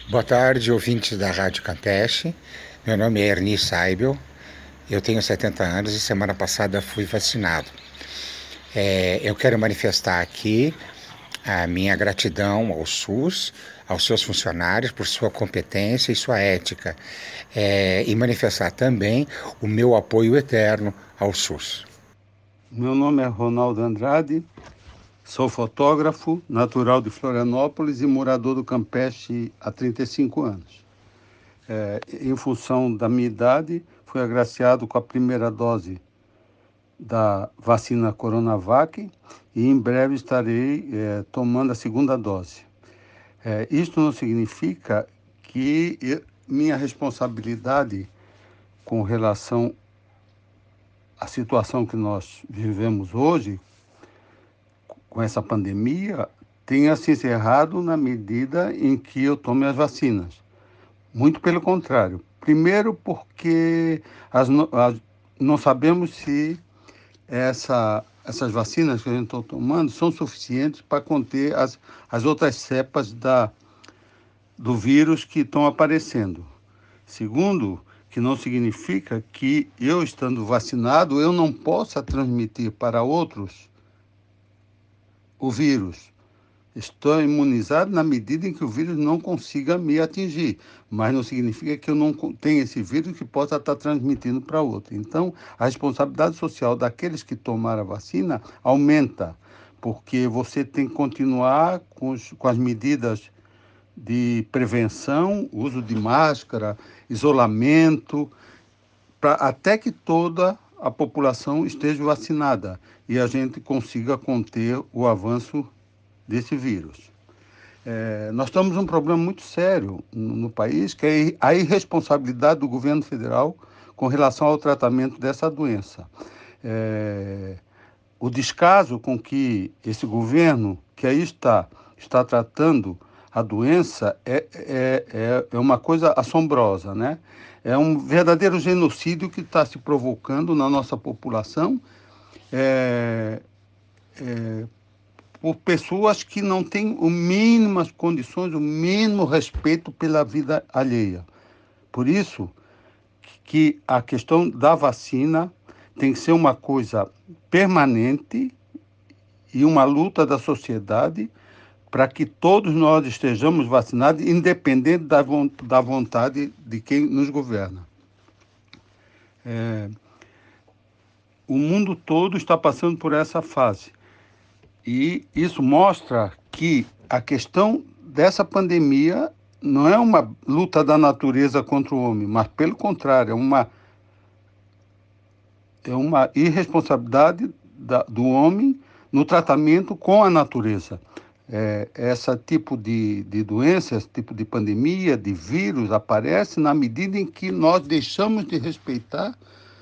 Boa tarde, ouvintes da Rádio Campeche. Meu nome é Ernie Saibel, eu tenho 70 anos e semana passada fui vacinado. Eu quero manifestar aqui a minha gratidão ao SUS, aos seus funcionários por sua competência e sua ética, e manifestar também o meu apoio eterno ao SUS. Meu nome é Ronaldo Andrade, sou fotógrafo, natural de Florianópolis e morador do Campeche há 35 anos. Em função da minha idade, fui agraciado com a primeira dose da vacina Coronavac e em breve estarei tomando a segunda dose. Isto não significa que minha responsabilidade com relação à situação que nós vivemos hoje, com essa pandemia, tenha se encerrado na medida em que eu tome as vacinas. Muito pelo contrário. Primeiro porque não sabemos se essas vacinas que a gente está tomando são suficientes para conter as outras cepas do vírus que estão aparecendo. Segundo, que não significa que eu estando vacinado, eu não possa transmitir para outros o vírus. Estou imunizado na medida em que o vírus não consiga me atingir, mas não significa que eu não tenha esse vírus que possa estar transmitindo para outro. Então, a responsabilidade social daqueles que tomaram a vacina aumenta, porque você tem que continuar com as medidas de prevenção, uso de máscara, isolamento, até que toda a população esteja vacinada e a gente consiga conter o avanço desse vírus. Nós temos um problema muito sério no país, que é a irresponsabilidade do governo federal com relação ao tratamento dessa doença. O descaso com que esse governo, que aí está tratando a doença, é uma coisa assombrosa, né? É um verdadeiro genocídio que está se provocando na nossa população, por pessoas que não têm o mínimas condições, o mínimo respeito pela vida alheia. Por isso que a questão da vacina tem que ser uma coisa permanente e uma luta da sociedade para que todos nós estejamos vacinados, independente da vontade de quem nos governa. O mundo todo está passando por essa fase. E isso mostra que a questão dessa pandemia não é uma luta da natureza contra o homem, mas, pelo contrário, é uma irresponsabilidade do homem no tratamento com a natureza. Esse tipo de doença, esse tipo de pandemia, de vírus, aparece na medida em que nós deixamos de respeitar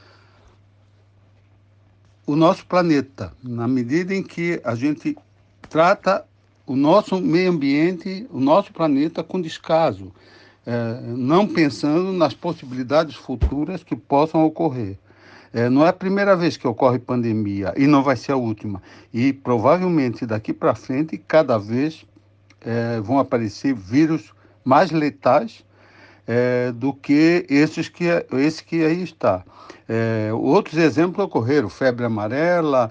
o nosso planeta, na medida em que a gente trata o nosso meio ambiente, o nosso planeta com descaso, não pensando nas possibilidades futuras que possam ocorrer. Não é a primeira vez que ocorre pandemia e não vai ser a última. E provavelmente daqui para frente, cada vez vão aparecer vírus mais letais do que esse que aí está. Outros exemplos ocorreram, febre amarela,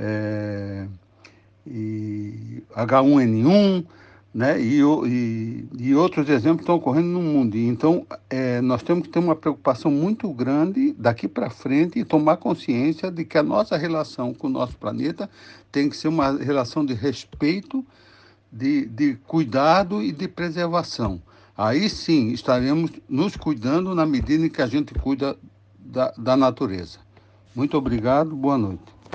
e H1N1, né? E outros exemplos estão ocorrendo no mundo. Então, nós temos que ter uma preocupação muito grande daqui para frente e tomar consciência de que a nossa relação com o nosso planeta tem que ser uma relação de respeito, de cuidado e de preservação. Aí sim estaremos nos cuidando na medida em que a gente cuida da natureza. Muito obrigado, boa noite.